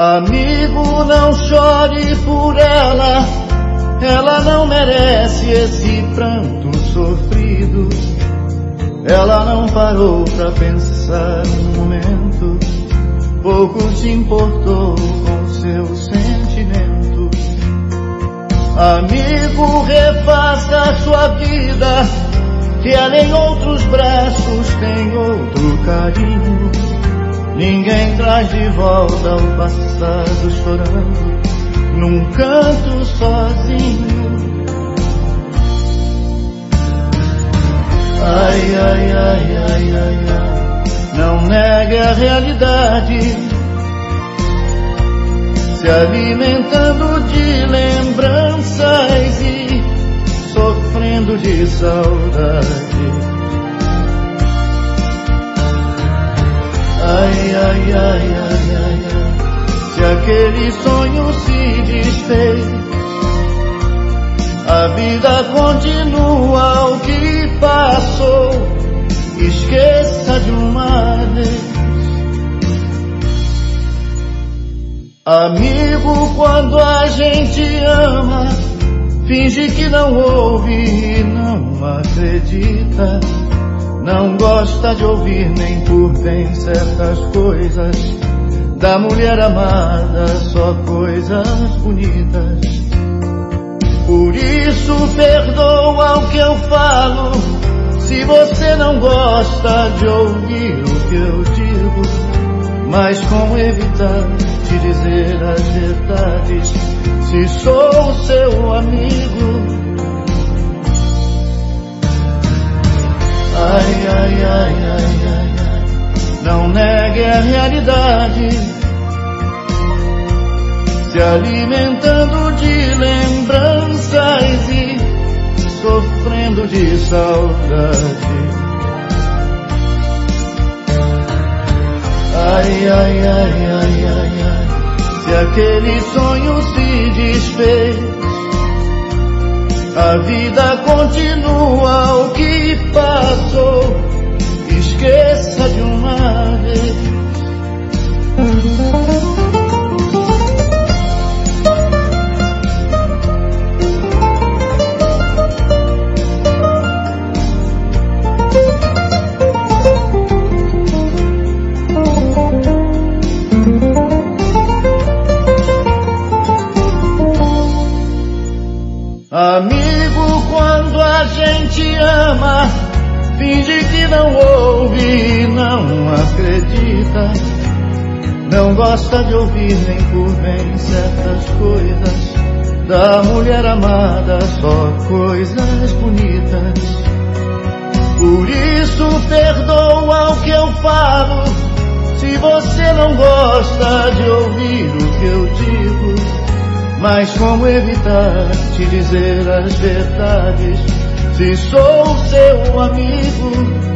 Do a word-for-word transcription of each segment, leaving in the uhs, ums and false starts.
Amigo, não chore por ela, ela não merece esse pranto sofrido. Ela não parou pra pensar um momento, pouco se importou com seu sentimento. Amigo, refaça sua vida, que ela em outros braços tem outro carinho. Ninguém traz de volta o passado chorando num canto sozinho. Ai, ai, ai, ai, ai, ai, não negue a realidade, se alimentando de lembranças e sofrendo de saudade. Ai, ai, ai, ai, ai, ai, se aquele sonho se desfez, a vida continua, o que passou, esqueça de uma vez. Amigo, quando a gente ama, finge que não ouve e não acredita. Não gosta de ouvir nem por bem certas coisas, da mulher amada só coisas bonitas. Por isso perdoa o que eu falo, se você não gosta de ouvir o que eu digo. Mas como evitar de dizer as verdades, se sou seu amigo? Ai, ai, ai, ai, ai, ai, não negue a realidade, se alimentando de lembranças e sofrendo de saudade. Ai, ai, ai, ai, ai, ai, se aquele sonho se desfez, a vida continua, o que passou, esqueça de uma vez. Amigo, quando a gente ama, finge que não ouve e não acredita. Não gosta de ouvir nem por bem certas coisas, da mulher amada só coisas bonitas. Por isso perdoa o que eu falo, se você não gosta de ouvir o que eu digo. Mas como evitar de dizer as verdades, se sou seu amigo?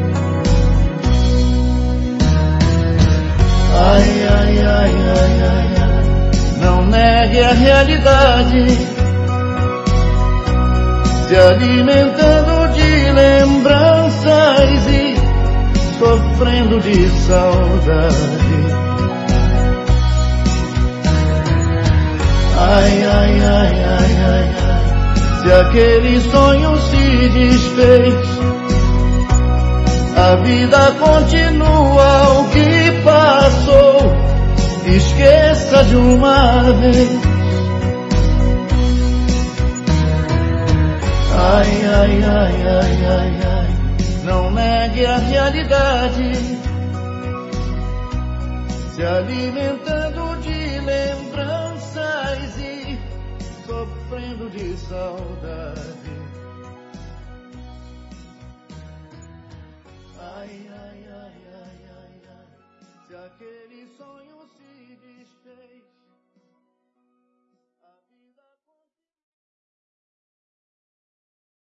Ai, ai, ai, ai, ai, ai, não negue a realidade, se alimentando de lembranças e sofrendo de saudade. Ai, ai, ai, ai, ai, ai, se aquele sonho se desfez, a vida continua, o que passou, esqueça de uma vez. Ai, ai, ai, ai, ai, ai, não negue a realidade, se alimentando de lembranças e sofrendo de saudade.